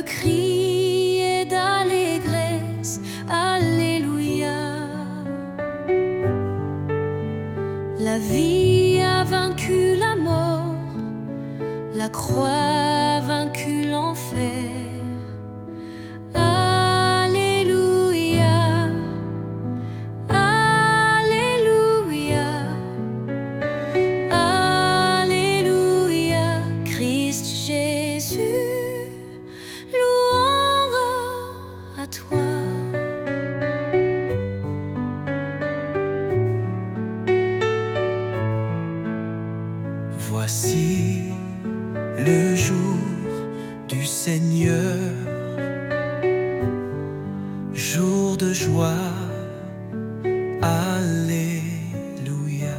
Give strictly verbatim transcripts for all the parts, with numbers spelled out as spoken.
crier d'allégresse, Alléluia. La vie a vaincu la mort, la croix a vaincu l'enfer. Alléluia, Alléluia, Alléluia, Christ Jésus, louange à toi. Voici le jour du Seigneur, jour de joie, Alléluia.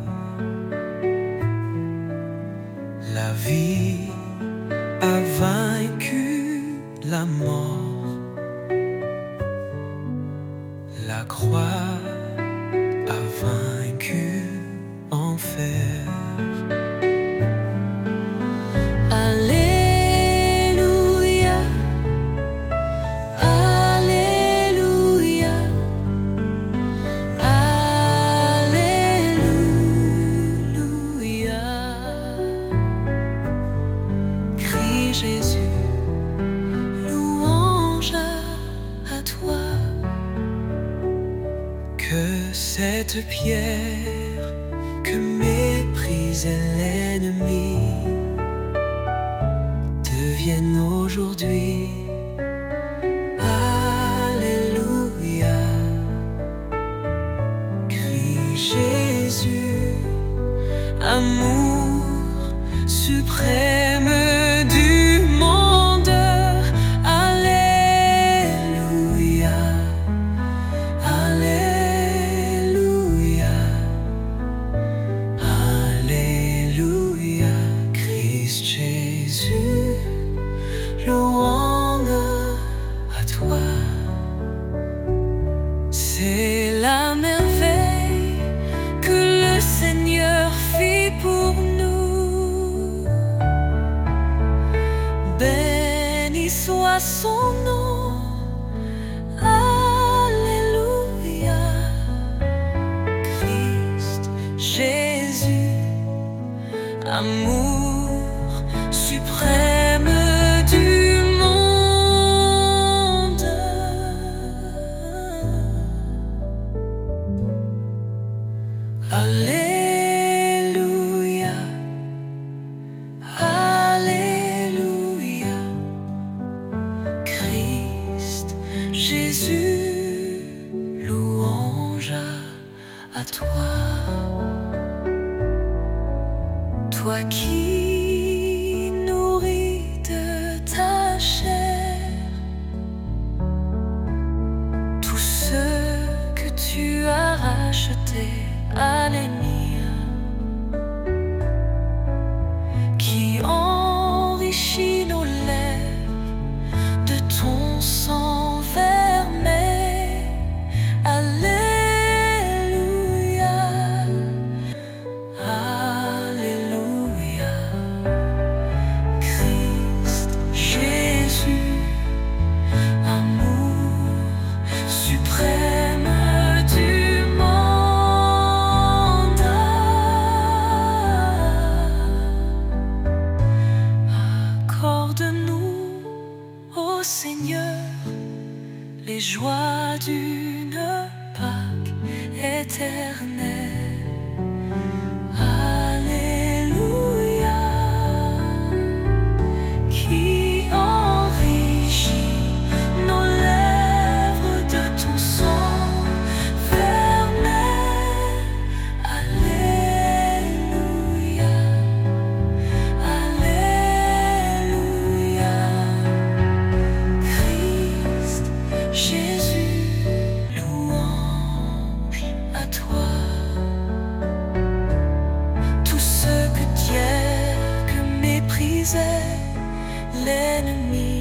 La vie a vaincu la mort, la croix a vaincu l'enfer. Alléluia, Alléluia, Alléluia. Crie Jésus, louange à toi. Que cette pierre que méprisait l'ennemi devienne aujourd'hui Alléluia. Crie Jésus, amour suprême du monde. Alléluia, Alléluia, Alléluia. Christ Jésus, louange à toi. C'est la merveille que le Seigneur fit pour nous. Béni soit son nom. Alléluia. Christ Jésus, amour suprême du monde. Alléluia, Alléluia, Christ Jésus, louange à toi. Toi qui nourris de ta chair tous ceux que tu as rachetés à l'émir, qui enrichit nos lèvres de ton sang vermeil. Alléluia, Alléluia, Christ Jésus, amour suprême du monde. Accorde-nous, ô Seigneur, les joies d'une Pâque éternelle. Alléluia, qui enrichit nos lèvres de ton sang vermeil. Alléluia, Alléluia, Christ Jésus, louange à toi. Tous ceux que Dieu que méprisait l'ennemi